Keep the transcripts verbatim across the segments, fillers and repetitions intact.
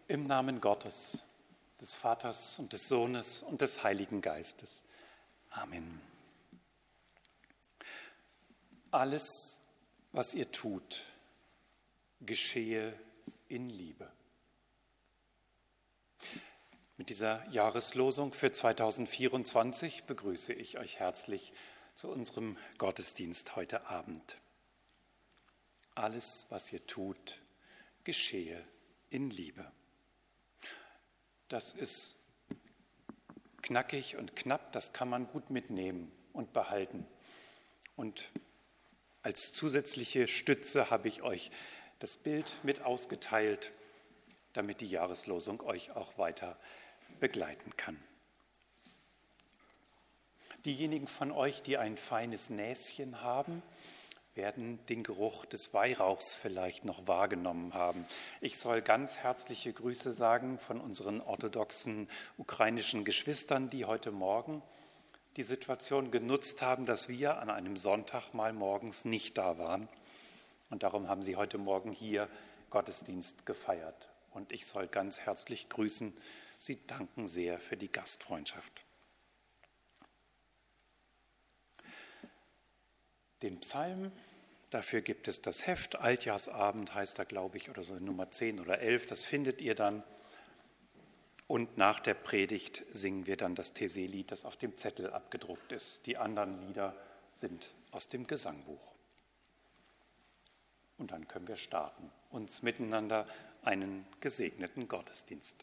Im Namen Gottes, des Vaters und des Sohnes und des Heiligen Geistes. Amen. Alles, was ihr tut, geschehe in Liebe. Mit dieser Jahreslosung für zweitausendvierundzwanzig begrüße ich euch herzlich zu unserem Gottesdienst heute Abend. Alles, was ihr tut, geschehe in Liebe. Das ist knackig und knapp, das kann man gut mitnehmen und behalten. Und als zusätzliche Stütze habe ich euch das Bild mit ausgeteilt, damit die Jahreslosung euch auch weiter begleiten kann. Diejenigen von euch, die ein feines Näschen haben, werden den Geruch des Weihrauchs vielleicht noch wahrgenommen haben. Ich soll ganz herzliche Grüße sagen von unseren orthodoxen ukrainischen Geschwistern, die heute Morgen die Situation genutzt haben, dass wir an einem Sonntag mal morgens nicht da waren. Und darum haben sie heute Morgen hier Gottesdienst gefeiert. Und ich soll ganz herzlich grüßen. Sie danken sehr für die Gastfreundschaft. Den Psalm, dafür gibt es das Heft, Altjahrsabend heißt er, glaube ich, oder so Nummer zehn oder elf, das findet ihr dann. Und nach der Predigt singen wir dann das Taizé-Lied, das auf dem Zettel abgedruckt ist. Die anderen Lieder sind aus dem Gesangbuch. Und dann können wir starten, uns miteinander einen gesegneten Gottesdienst.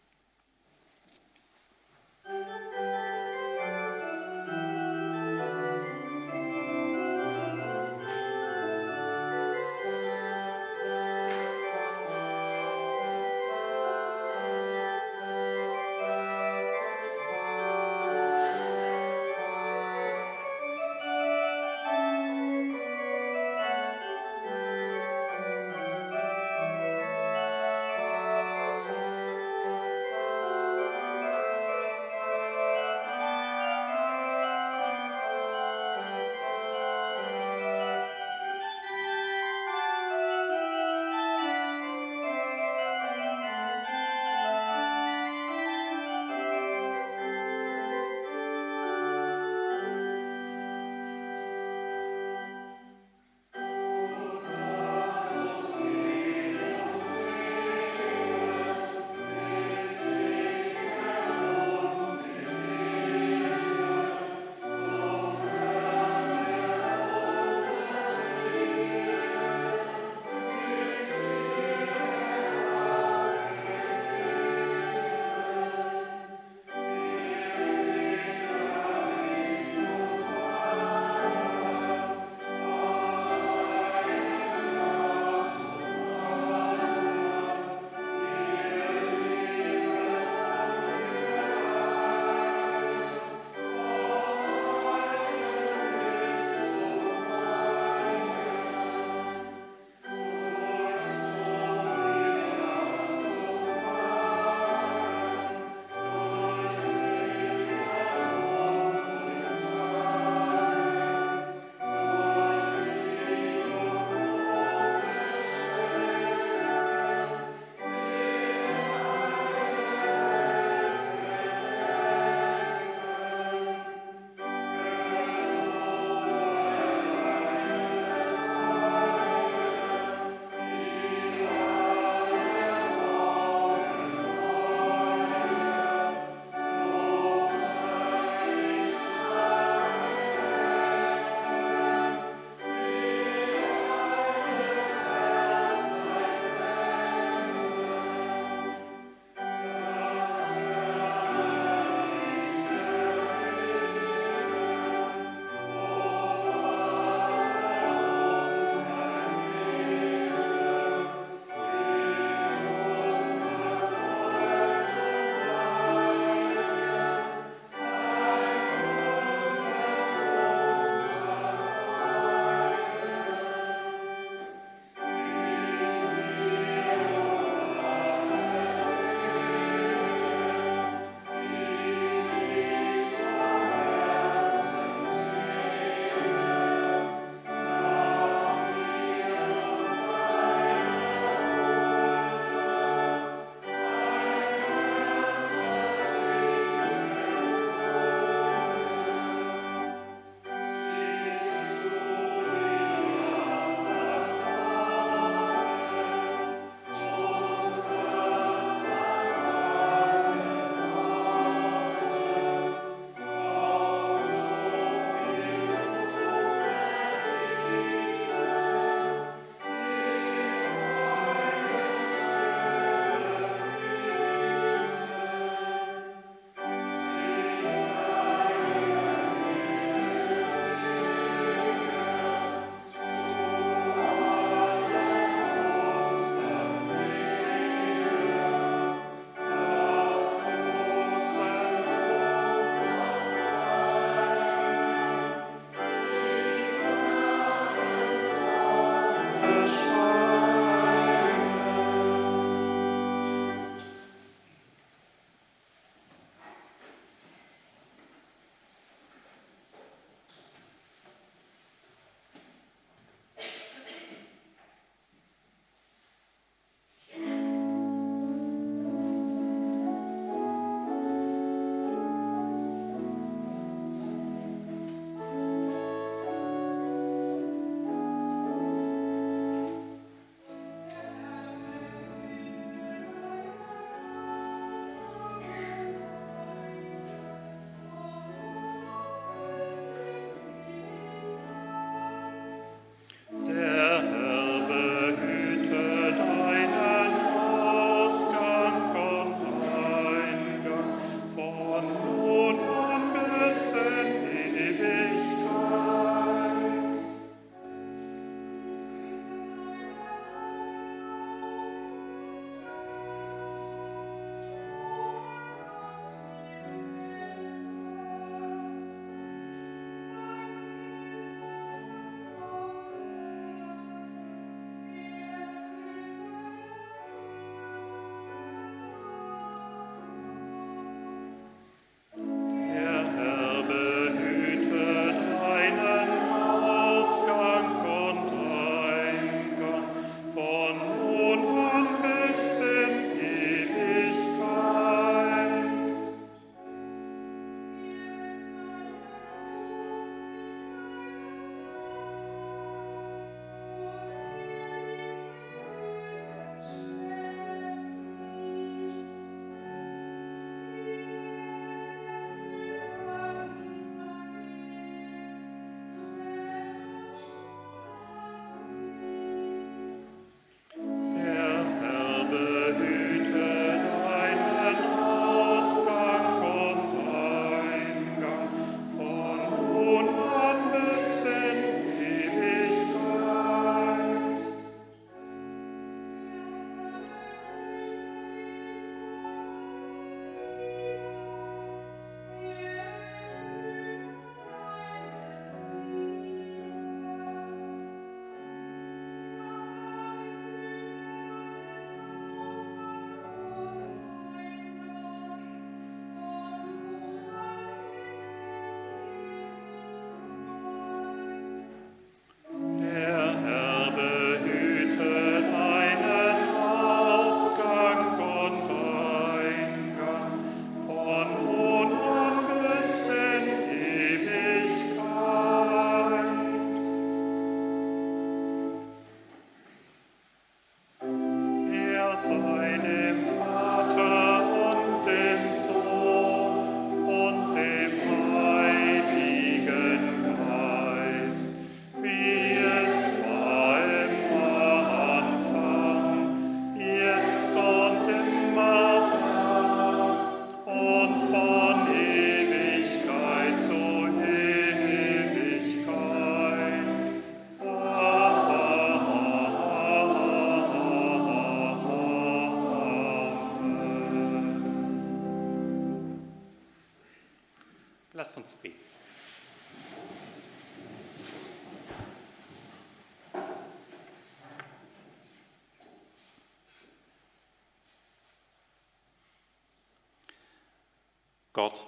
Gott,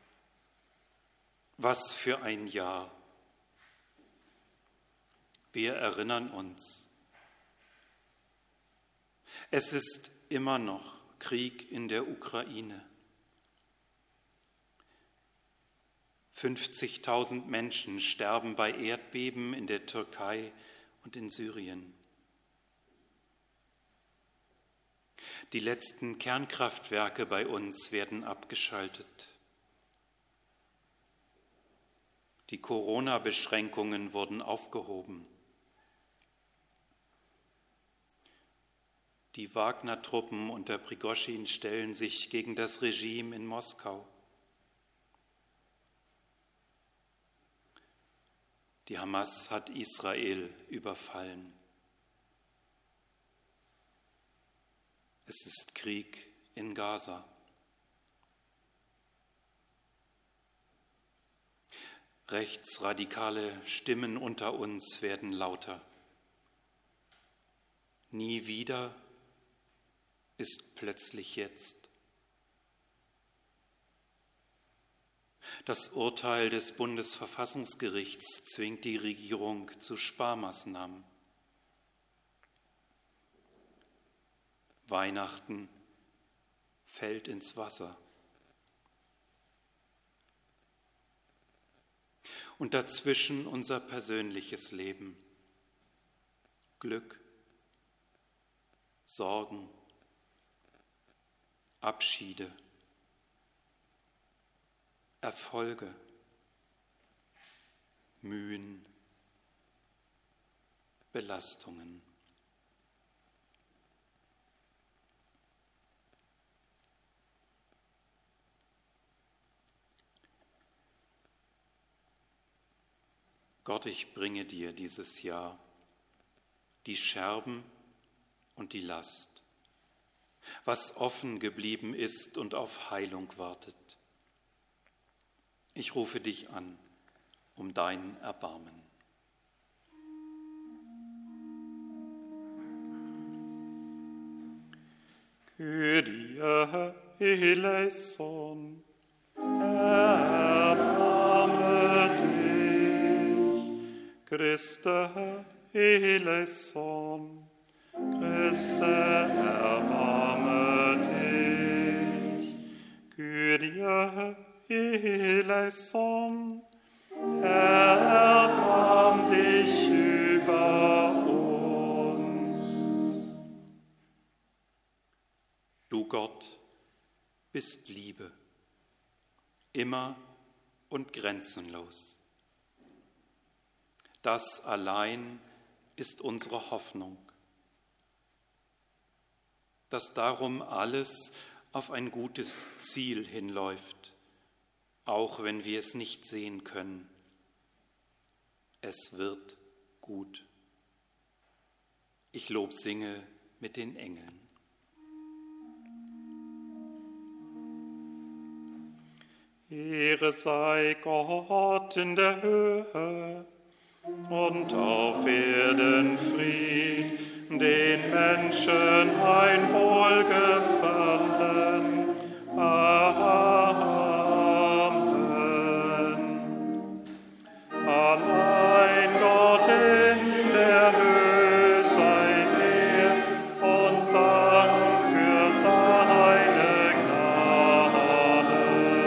was für ein Jahr. Wir erinnern uns. Es ist immer noch Krieg in der Ukraine. fünfzigtausend Menschen sterben bei Erdbeben in der Türkei und in Syrien. Die letzten Kernkraftwerke bei uns werden abgeschaltet. Die Corona-Beschränkungen wurden aufgehoben. Die Wagner-Truppen unter Prigoschin stellen sich gegen das Regime in Moskau. Die Hamas hat Israel überfallen. Es ist Krieg in Gaza. Rechtsradikale Stimmen unter uns werden lauter. Nie wieder ist plötzlich jetzt. Das Urteil des Bundesverfassungsgerichts zwingt die Regierung zu Sparmaßnahmen. Weihnachten fällt ins Wasser. Und dazwischen unser persönliches Leben. Glück, Sorgen, Abschiede, Erfolge, Mühen, Belastungen. Gott, ich bringe dir dieses Jahr die Scherben und die Last, was offen geblieben ist und auf Heilung wartet. Ich rufe dich an um dein Erbarmen. Kyrie eleison, erbarme dich. Christe eleison, Christe, erbarme dich. Kyrie eleison, erbarm dich über uns. Du Gott bist Liebe, immer und grenzenlos. Das allein ist unsere Hoffnung, dass darum alles auf ein gutes Ziel hinläuft, auch wenn wir es nicht sehen können. Es wird gut. Ich lobsinge mit den Engeln. Ehre sei Gott in der Höhe und auf Erden Fried, den Menschen ein Wohlgefallen. Amen. Allein Gott in der Höhe sei Ehr und Dank für seine Gnade.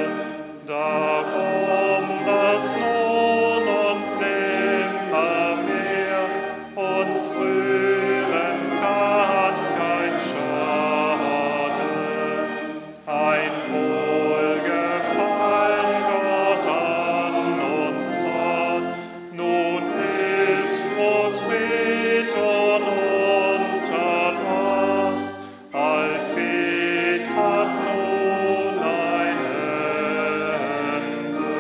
Darum, dass nun und nimmermehr uns rühren kann kein Schade. Ein Wohlgefallen Gott an uns hat, nun ist groß Fried und Unterlass. Allfried hat nun ein Ende.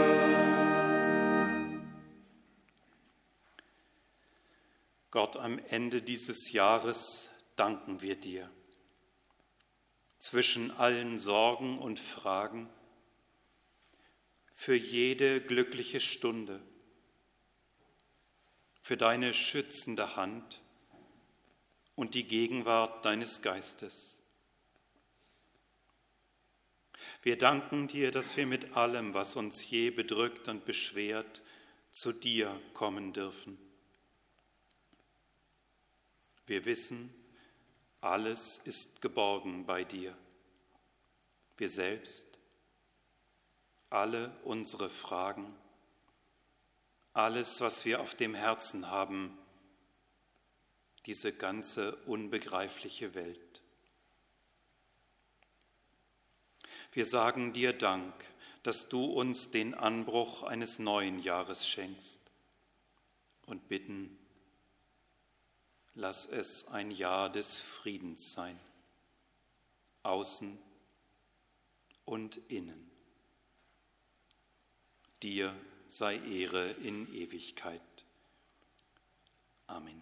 Gott, am Ende dieses Jahres danken wir dir. Zwischen allen Sorgen und Fragen, für jede glückliche Stunde, für deine schützende Hand und die Gegenwart deines Geistes. Wir danken dir, dass wir mit allem, was uns je bedrückt und beschwert, zu dir kommen dürfen. Wir wissen, alles ist geborgen bei dir. Wir selbst, alle unsere Fragen, alles, was wir auf dem Herzen haben, diese ganze unbegreifliche Welt. Wir sagen dir Dank, dass du uns den Anbruch eines neuen Jahres schenkst und bitten, lass es ein Jahr des Friedens sein, außen und innen. Dir sei Ehre in Ewigkeit. Amen.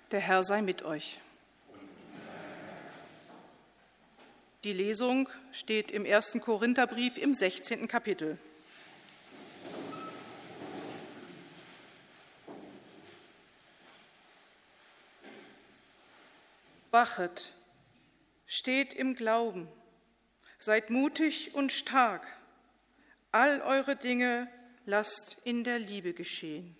Der Herr sei mit euch. Die Lesung steht im ersten Korintherbrief im sechzehnten Kapitel. Wachet, steht im Glauben, seid mutig und stark, all eure Dinge lasst in der Liebe geschehen.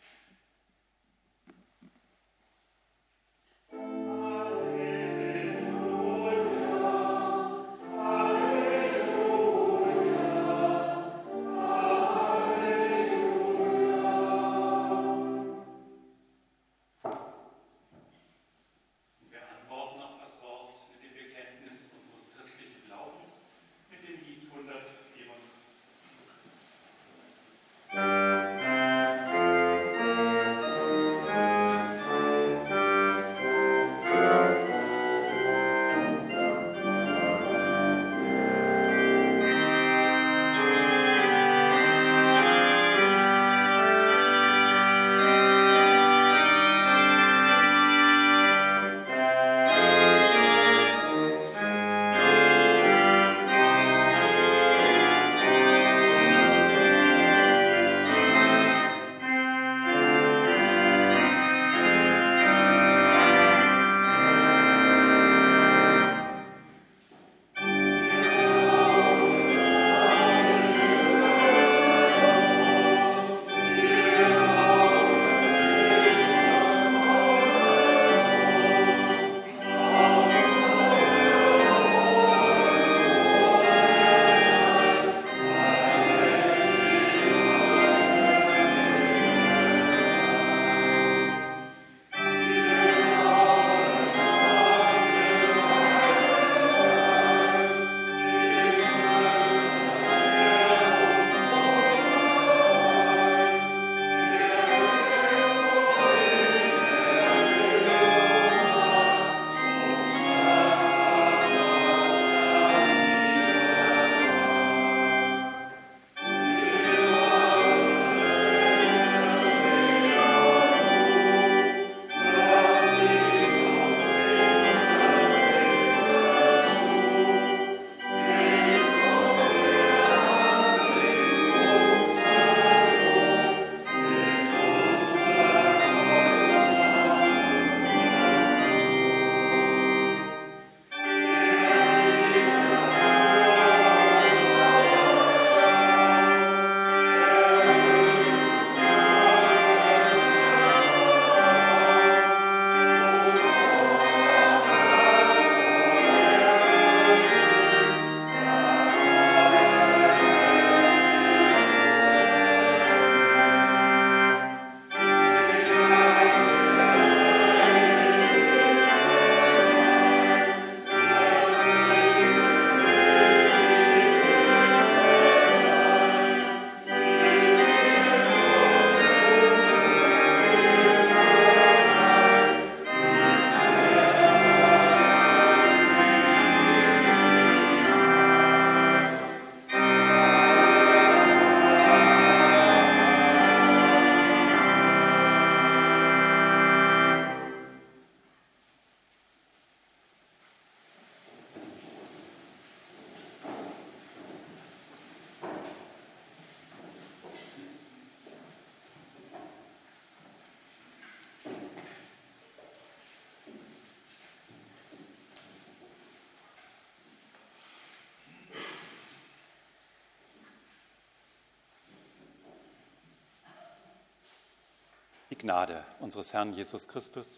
Die Gnade unseres Herrn Jesus Christus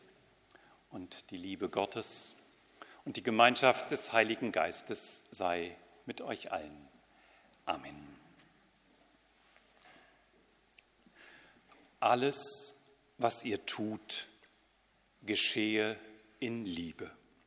und die Liebe Gottes und die Gemeinschaft des Heiligen Geistes sei mit euch allen. Amen. Alles, was ihr tut, geschehe in Liebe.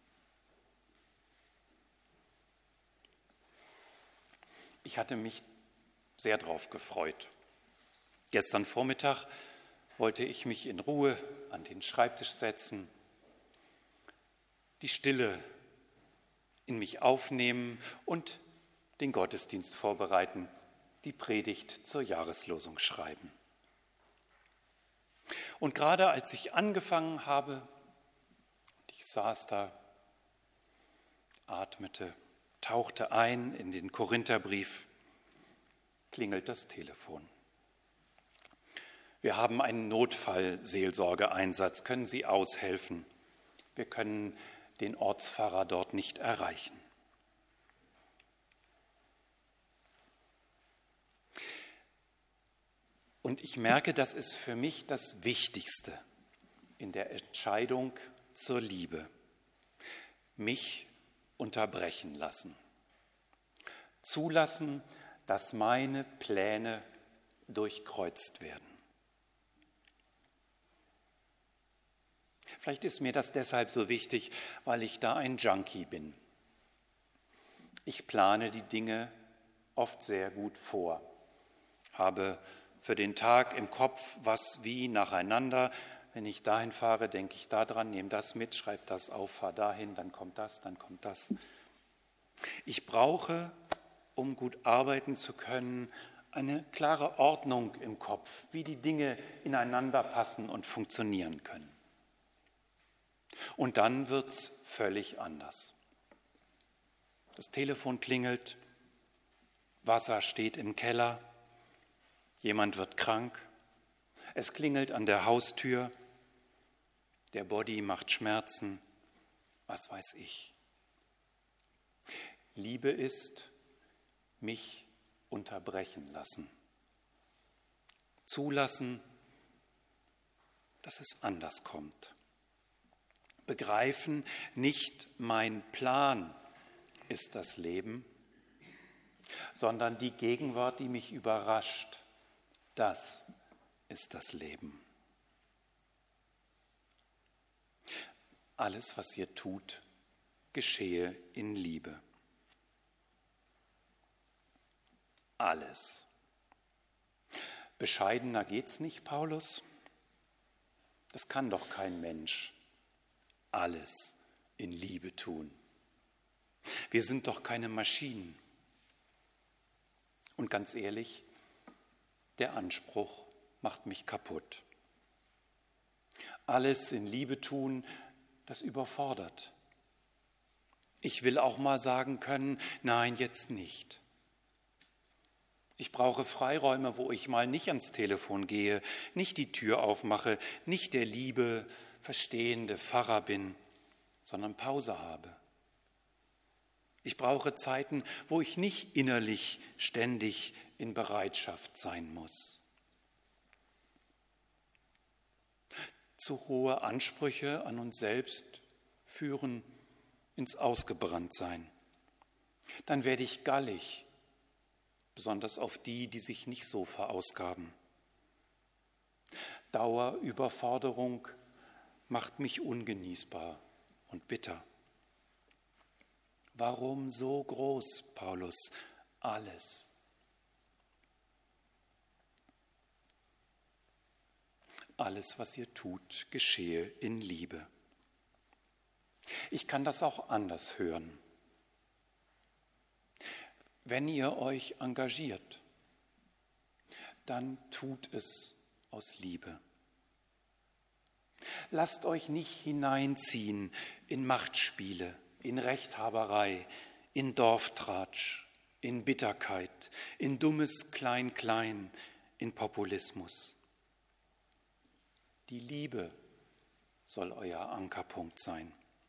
Ich hatte mich sehr darauf gefreut. Gestern Vormittag wollte ich mich in Ruhe an den Schreibtisch setzen, die Stille in mich aufnehmen und den Gottesdienst vorbereiten, die Predigt zur Jahreslosung schreiben. Und gerade als ich angefangen habe, Ich saß da, atmete, tauchte ein in den Korintherbrief, klingelt das Telefon. Wir haben einen Notfallseelsorgeeinsatz. Können Sie aushelfen? Wir können den Ortspfarrer dort nicht erreichen. Und ich merke, das ist für mich das Wichtigste in der Entscheidung zur Liebe. Mich unterbrechen lassen. Zulassen, dass meine Pläne durchkreuzt werden. Vielleicht ist mir das deshalb so wichtig, weil ich da ein Junkie bin. Ich plane die Dinge oft sehr gut vor, habe für den Tag im Kopf, was wie nacheinander. Wenn ich dahin fahre, denke ich daran, nehme das mit, schreibe das auf, fahre dahin, dann kommt das, dann kommt das. Ich brauche, um gut arbeiten zu können, eine klare Ordnung im Kopf, wie die Dinge ineinander passen und funktionieren können. Und dann wird es völlig anders. Das Telefon klingelt, Wasser steht im Keller, jemand wird krank, es klingelt an der Haustür, der Body macht Schmerzen, was weiß ich. Liebe ist, mich unterbrechen lassen, zulassen, dass es anders kommt. Begreifen, nicht mein Plan ist das Leben, sondern die Gegenwart, die mich überrascht, das ist das Leben. Alles, was ihr tut, geschehe in Liebe. Alles. Bescheidener geht's nicht, Paulus? Das kann doch kein Mensch. Alles in Liebe tun. Wir sind doch keine Maschinen. Und ganz ehrlich, der Anspruch macht mich kaputt. Alles in Liebe tun, das überfordert. Ich will auch mal sagen können, nein, jetzt nicht. Ich brauche Freiräume, wo ich mal nicht ans Telefon gehe, nicht die Tür aufmache, nicht der liebe, verstehende Pfarrer bin, sondern Pause habe. Ich brauche Zeiten, wo ich nicht innerlich ständig in Bereitschaft sein muss. Zu hohe Ansprüche an uns selbst führen ins Ausgebranntsein. Dann werde ich gallig, besonders auf die, die sich nicht so verausgaben. Dauerüberforderung macht mich ungenießbar und bitter. Warum so groß, Paulus? Alles. Alles, was ihr tut, geschehe in Liebe. Ich kann das auch anders hören. Wenn ihr euch engagiert, dann tut es aus Liebe. Lasst euch nicht hineinziehen in Machtspiele, in Rechthaberei, in Dorftratsch, in Bitterkeit, in dummes Klein-Klein, in Populismus. Die Liebe soll euer Ankerpunkt sein.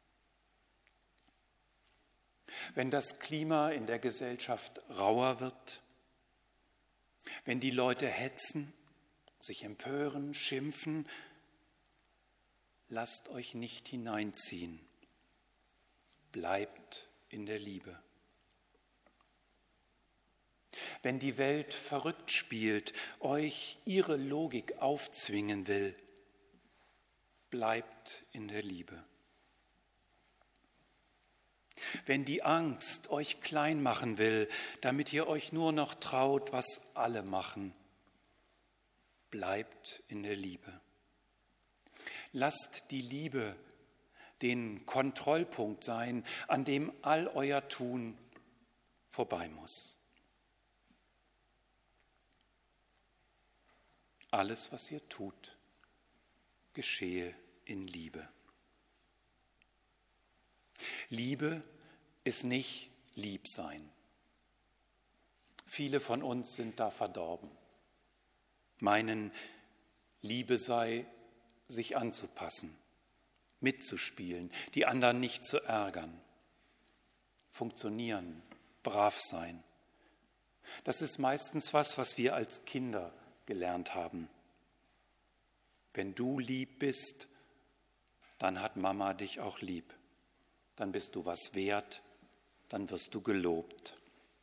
Wenn das Klima in der Gesellschaft rauer wird, wenn die Leute hetzen, sich empören, schimpfen, lasst euch nicht hineinziehen. Bleibt in der Liebe. Wenn die Welt verrückt spielt, euch ihre Logik aufzwingen will, bleibt in der Liebe. Wenn die Angst euch klein machen will, damit ihr euch nur noch traut, was alle machen, bleibt in der Liebe. Lasst die Liebe den Kontrollpunkt sein, an dem all euer Tun vorbei muss. Alles, was ihr tut, geschehe in Liebe. Liebe ist nicht Liebsein. Viele von uns sind da verdorben, meinen, Liebe sei, sich anzupassen, mitzuspielen, die anderen nicht zu ärgern, funktionieren, brav sein. Das ist meistens was, was wir als Kinder gelernt haben. Wenn du lieb bist, dann hat Mama dich auch lieb. Dann bist du was wert, dann wirst du gelobt.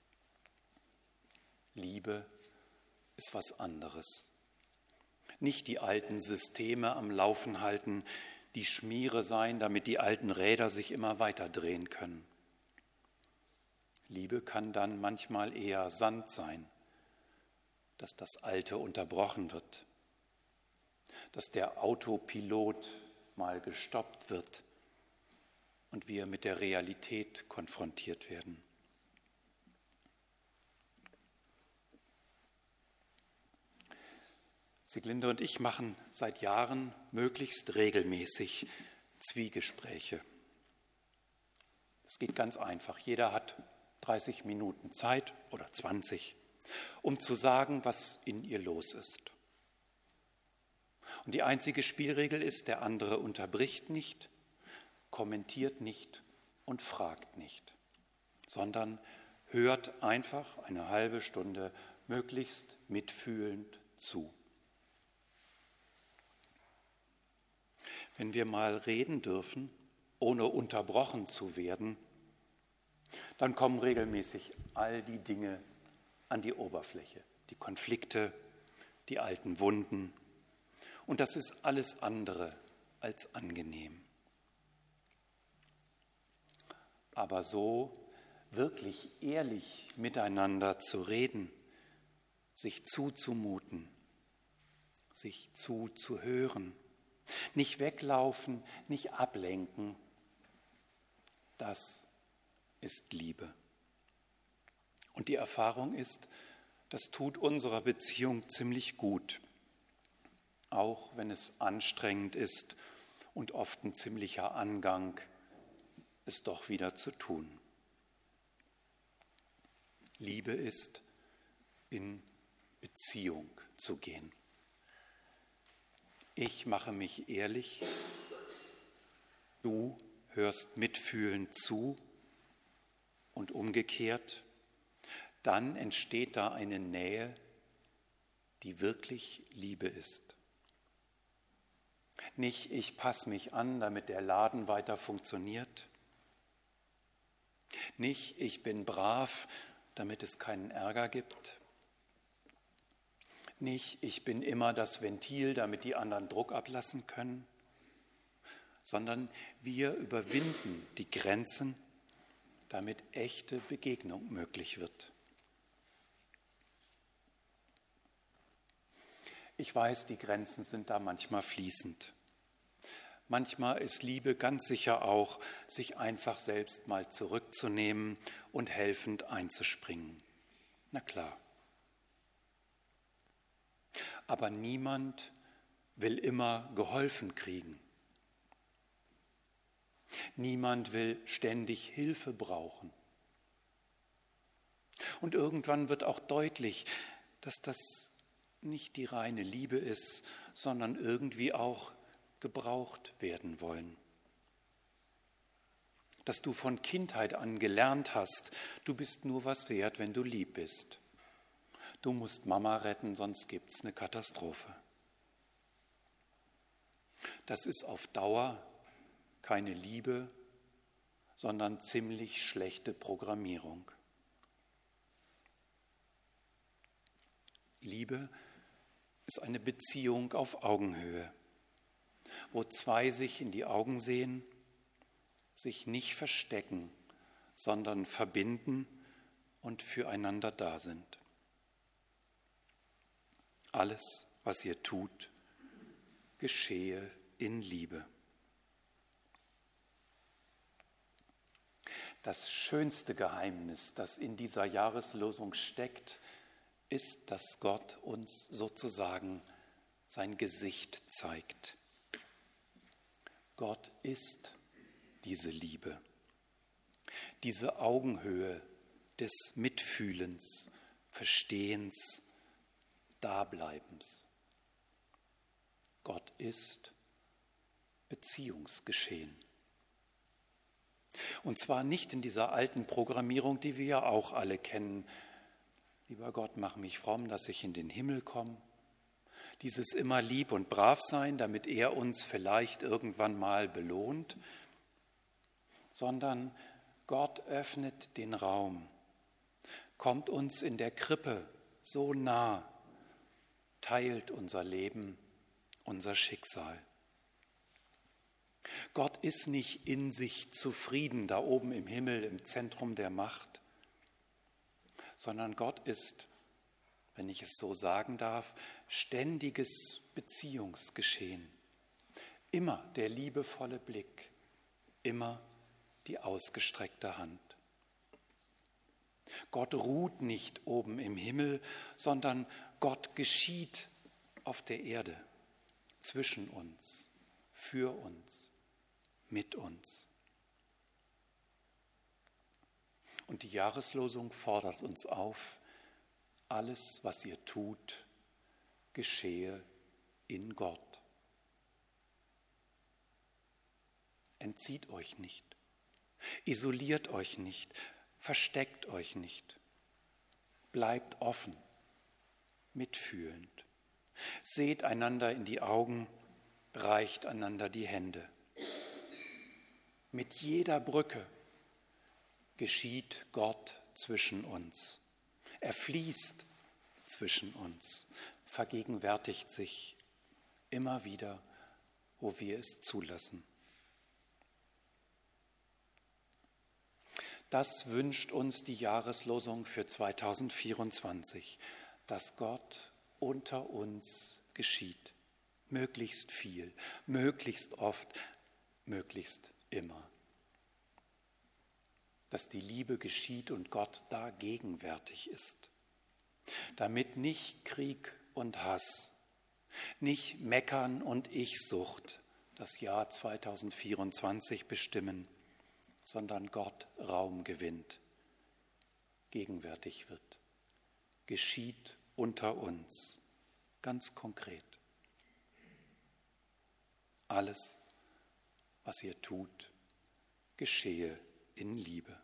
Liebe ist was anderes. Nicht die alten Systeme am Laufen halten, die Schmiere sein, damit die alten Räder sich immer weiter drehen können. Liebe kann dann manchmal eher Sand sein, dass das Alte unterbrochen wird, dass der Autopilot mal gestoppt wird und wir mit der Realität konfrontiert werden. Sieglinde und ich machen seit Jahren möglichst regelmäßig Zwiegespräche. Es geht ganz einfach. Jeder hat dreißig Minuten Zeit oder zwanzig, um zu sagen, was in ihr los ist. Und die einzige Spielregel ist, der andere unterbricht nicht, kommentiert nicht und fragt nicht, sondern hört einfach eine halbe Stunde möglichst mitfühlend zu. Wenn wir mal reden dürfen, ohne unterbrochen zu werden, dann kommen regelmäßig all die Dinge an die Oberfläche, die Konflikte, die alten Wunden. Und das ist alles andere als angenehm. Aber so wirklich ehrlich miteinander zu reden, sich zuzumuten, sich zuzuhören, nicht weglaufen, nicht ablenken, das ist Liebe. Und die Erfahrung ist, das tut unserer Beziehung ziemlich gut, auch wenn es anstrengend ist und oft ein ziemlicher Angang, es doch wieder zu tun. Liebe ist, in Beziehung zu gehen. Ich mache mich ehrlich, du hörst mitfühlend zu und umgekehrt, dann entsteht da eine Nähe, die wirklich Liebe ist. Nicht, ich passe mich an, damit der Laden weiter funktioniert. Nicht, ich bin brav, damit es keinen Ärger gibt. Nicht, ich bin immer das Ventil, damit die anderen Druck ablassen können, sondern wir überwinden die Grenzen, damit echte Begegnung möglich wird. Ich weiß, die Grenzen sind da manchmal fließend. Manchmal ist Liebe ganz sicher auch, sich einfach selbst mal zurückzunehmen und helfend einzuspringen. Na klar. Aber niemand will immer geholfen kriegen. Niemand will ständig Hilfe brauchen. Und irgendwann wird auch deutlich, dass das nicht die reine Liebe ist, sondern irgendwie auch gebraucht werden wollen. Dass du von Kindheit an gelernt hast, du bist nur was wert, wenn du lieb bist. Du musst Mama retten, sonst gibt's eine Katastrophe. Das ist auf Dauer keine Liebe, sondern ziemlich schlechte Programmierung. Liebe ist eine Beziehung auf Augenhöhe, wo zwei sich in die Augen sehen, sich nicht verstecken, sondern verbinden und füreinander da sind. Alles, was ihr tut, geschehe in Liebe. Das schönste Geheimnis, das in dieser Jahreslosung steckt, ist, dass Gott uns sozusagen sein Gesicht zeigt. Gott ist diese Liebe. diese Augenhöhe des Mitfühlens, Verstehens, Dableibens. Gott ist Beziehungsgeschehen. Und zwar nicht in dieser alten Programmierung, die wir ja auch alle kennen. Lieber Gott, mach mich fromm, dass ich in den Himmel komme. Dieses immer lieb und brav sein, damit er uns vielleicht irgendwann mal belohnt. Sondern Gott öffnet den Raum, kommt uns in der Krippe so nah, teilt unser Leben, unser Schicksal. Gott ist nicht in sich zufrieden, da oben im Himmel, im Zentrum der Macht, sondern Gott ist, wenn ich es so sagen darf, ständiges Beziehungsgeschehen. Immer der liebevolle Blick, immer die ausgestreckte Hand. Gott ruht nicht oben im Himmel, sondern Gott geschieht auf der Erde, zwischen uns, für uns, mit uns. Und die Jahreslosung fordert uns auf, alles, was ihr tut, geschehe in Gott. Entzieht euch nicht, isoliert euch nicht, versteckt euch nicht, bleibt offen, mitfühlend, seht einander in die Augen, reicht einander die Hände. Mit jeder Brücke geschieht Gott zwischen uns. Er fließt zwischen uns, vergegenwärtigt sich immer wieder, wo wir es zulassen. Das wünscht uns die Jahreslosung für zweitausendvierundzwanzig, dass Gott unter uns geschieht. Möglichst viel, möglichst oft, möglichst immer. Dass die Liebe geschieht und Gott da gegenwärtig ist. Damit nicht Krieg und Hass, nicht Meckern und Ich-Sucht das Jahr zweitausendvierundzwanzig bestimmen, sondern Gott Raum gewinnt, gegenwärtig wird, geschieht unter uns, ganz konkret. Alles, was ihr tut, geschehe in Liebe.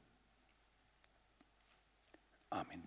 Amen.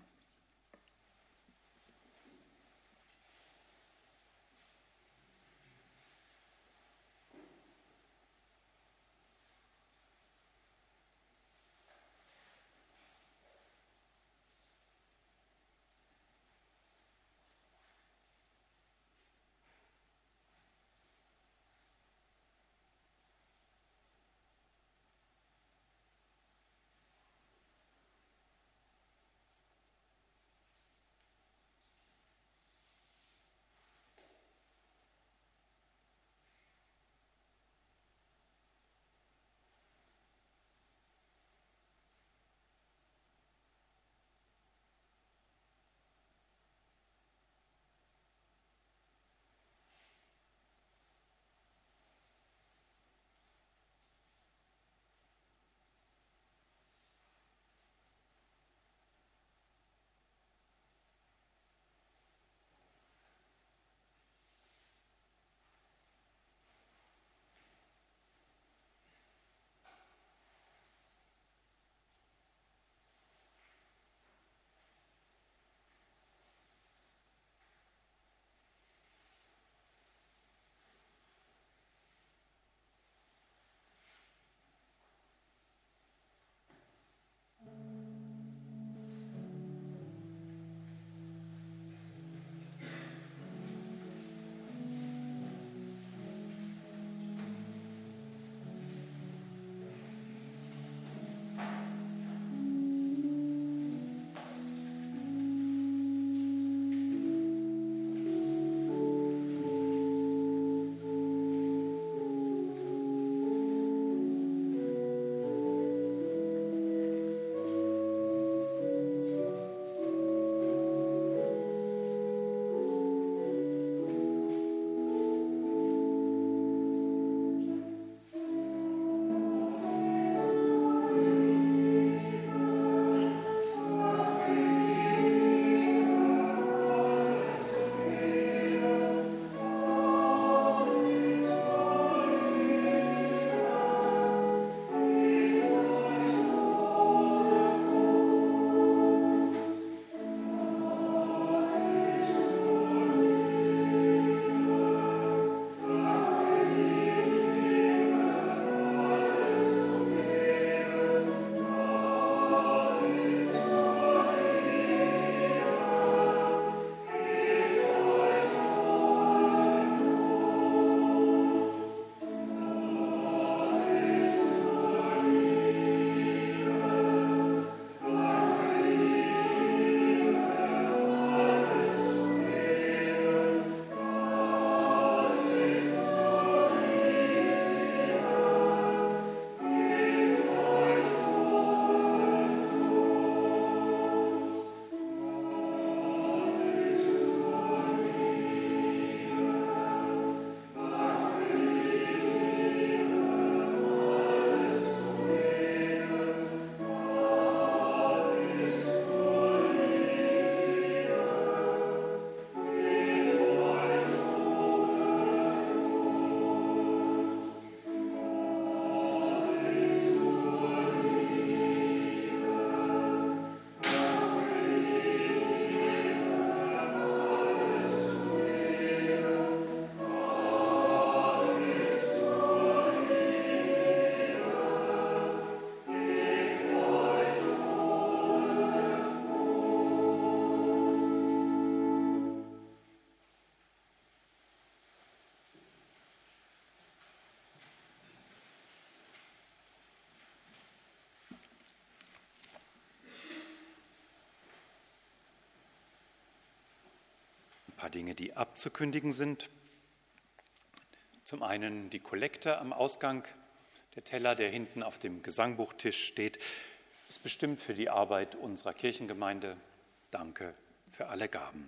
paar Dinge, die abzukündigen sind. Zum einen die Kollekte am Ausgang. Der Teller, der hinten auf dem Gesangbuchtisch steht, ist bestimmt für die Arbeit unserer Kirchengemeinde. Danke für alle Gaben.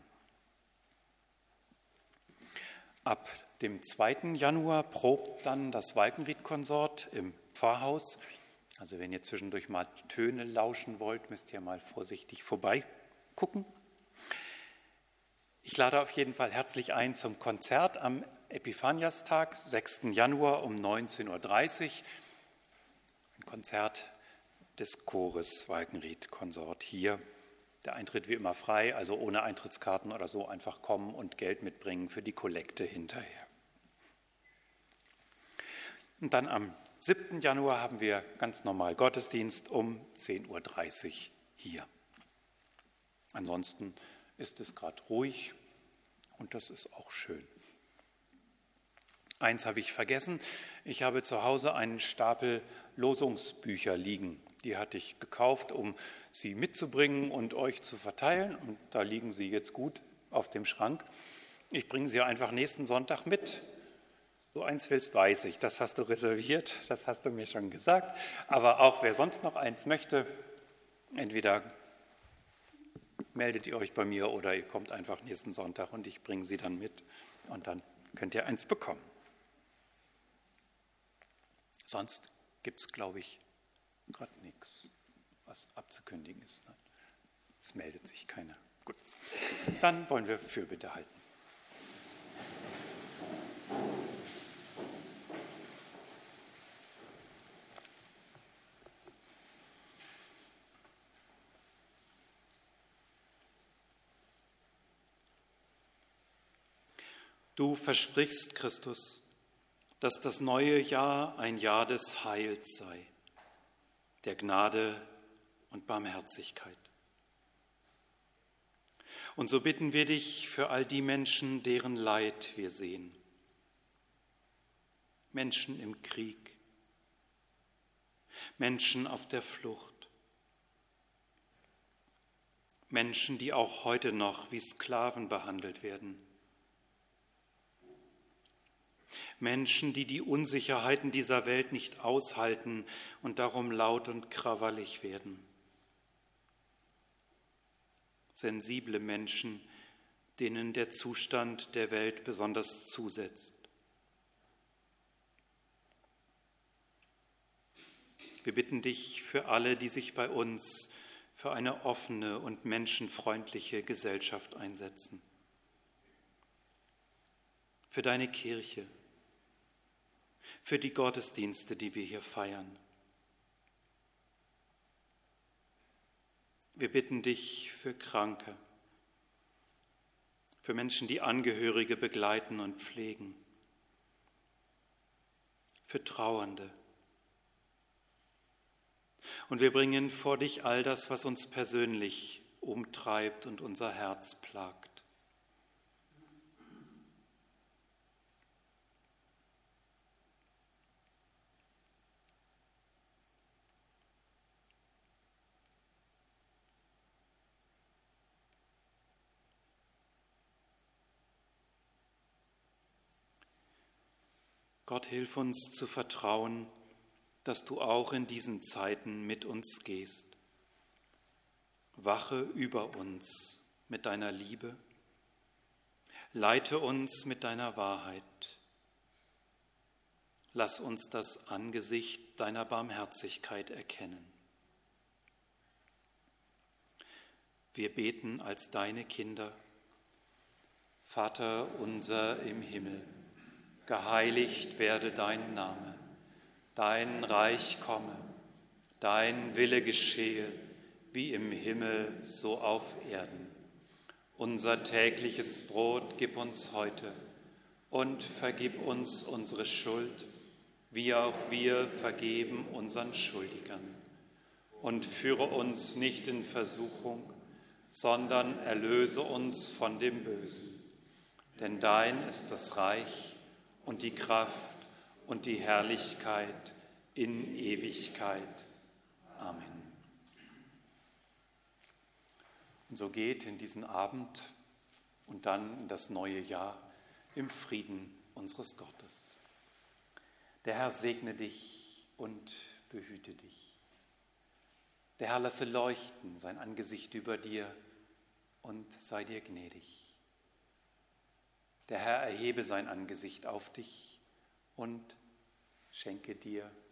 Ab dem zweiten Januar probt dann das Walkenried-Konsort im Pfarrhaus. Also wenn ihr zwischendurch mal Töne lauschen wollt, müsst ihr mal vorsichtig vorbeigucken. Ich lade auf jeden Fall herzlich ein zum Konzert am Epiphaniastag, sechsten Januar um neunzehn Uhr dreißig. Ein Konzert des Chores Walkenried-Konsort hier. Der Eintritt wie immer frei, also ohne Eintrittskarten oder so, einfach kommen und Geld mitbringen für die Kollekte hinterher. Und dann am siebten Januar haben wir ganz normal Gottesdienst um zehn Uhr dreißig hier. Ansonsten ist es gerade ruhig und das ist auch schön. Eins habe ich vergessen, ich habe zu Hause einen Stapel Losungsbücher liegen. Die hatte ich gekauft, um sie mitzubringen und euch zu verteilen. Und da liegen sie jetzt gut auf dem Schrank. Ich bringe sie einfach nächsten Sonntag mit. So eins willst, weiß ich. Das hast du reserviert, das hast du mir schon gesagt. Aber auch wer sonst noch eins möchte, entweder meldet ihr euch bei mir oder ihr kommt einfach nächsten Sonntag und ich bringe sie dann mit und dann könnt ihr eins bekommen. Sonst gibt es, glaube ich, gerade nichts, was abzukündigen ist. Es meldet sich keiner. Gut, dann wollen wir Fürbitte halten. Du versprichst, Christus, dass das neue Jahr ein Jahr des Heils sei, der Gnade und Barmherzigkeit. Und so bitten wir dich für all die Menschen, deren Leid wir sehen. Menschen im Krieg, Menschen auf der Flucht, Menschen, die auch heute noch wie Sklaven behandelt werden. Menschen, die die Unsicherheiten dieser Welt nicht aushalten und darum laut und krawallig werden. Sensible Menschen, denen der Zustand der Welt besonders zusetzt. Wir bitten dich für alle, die sich bei uns für eine offene und menschenfreundliche Gesellschaft einsetzen. Für deine Kirche, für die Gottesdienste, die wir hier feiern. Wir bitten dich für Kranke, für Menschen, die Angehörige begleiten und pflegen, für Trauernde. Und wir bringen vor dich all das, was uns persönlich umtreibt und unser Herz plagt. Gott, hilf uns zu vertrauen, dass du auch in diesen Zeiten mit uns gehst. Wache über uns mit deiner Liebe, leite uns mit deiner Wahrheit. Lass uns das Angesicht deiner Barmherzigkeit erkennen. Wir beten als deine Kinder. Vater unser im Himmel, geheiligt werde dein Name, dein Reich komme, dein Wille geschehe, wie im Himmel, so auf Erden. Unser tägliches Brot gib uns heute und vergib uns unsere Schuld, wie auch wir vergeben unseren Schuldigern. Und führe uns nicht in Versuchung, sondern erlöse uns von dem Bösen. Denn dein ist das Reich und die Kraft und die Herrlichkeit in Ewigkeit. Amen. Und so geht in diesen Abend und dann in das neue Jahr im Frieden unseres Gottes. Der Herr segne dich und behüte dich. Der Herr lasse leuchten sein Angesicht über dir und sei dir gnädig. Der Herr erhebe sein Angesicht auf dich und schenke dir